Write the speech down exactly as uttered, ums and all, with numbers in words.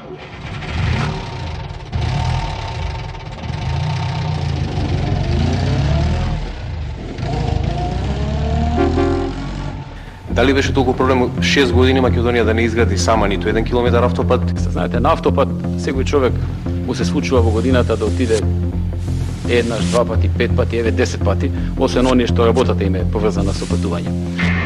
Дали беше толку проблем шест години Македонија да не изгради сама ниту еден километар автопат? Знаете, на автопат секој човек му се случува во годината да отиде еднаш, два пати, пет пати, еве десет пати, освен оние што работата им е поврзана со патување.